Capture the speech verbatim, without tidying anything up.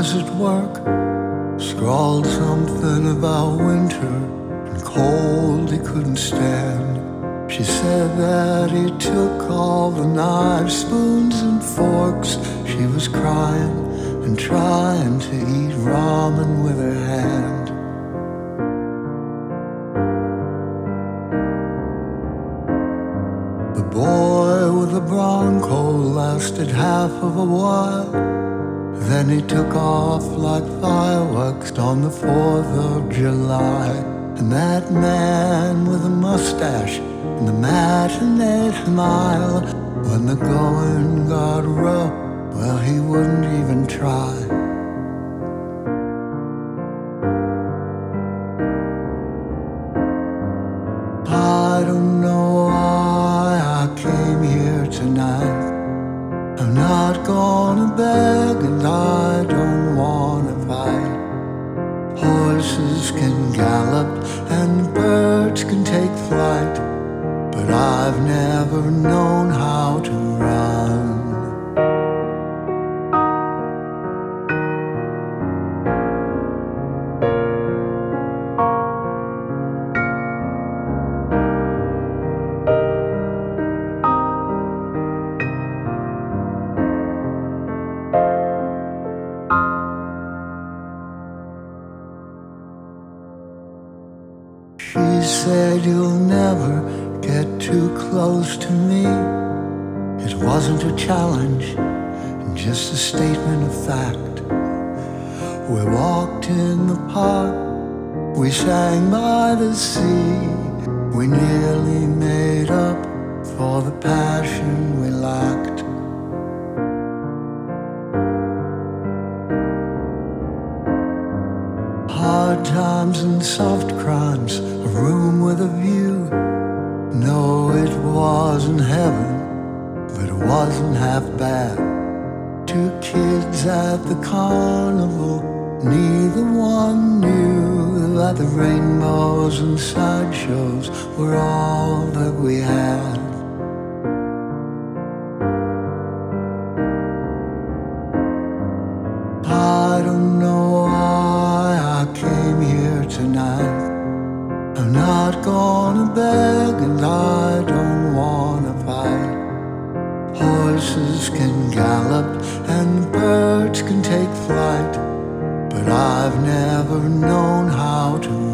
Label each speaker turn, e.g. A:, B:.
A: was at work, scrawled something about winter and cold he couldn't stand. She said that he took all the knives, spoons and forks. She was crying and trying to eat ramen with her hand. The boy with the Bronco lasted half of a while. Then he took off like fireworks on the fourth of July. And that man with a mustache and the matinee smile, when the going got rough, well, he wouldn't even try. I don't know why I came here tonight. I'm not gonna beg and I don't wanna fight. Horses can gallop and birds can take flight, but I've never known how to run. She said, "You'll never get too close to me." It wasn't a challenge, just a statement of fact. We walked in the park, we sang by the sea. We nearly made up for the passion we lacked. Hard times and soft crimes, a room with a view. No, it wasn't heaven, but it wasn't half bad. Two kids at the carnival, neither one knew that the rainbows and sideshows were all that we had. I don't know why I came here tonight. I'm not gonna beg and I don't wanna fight. Horses can gallop and birds can take flight, but I've never known how to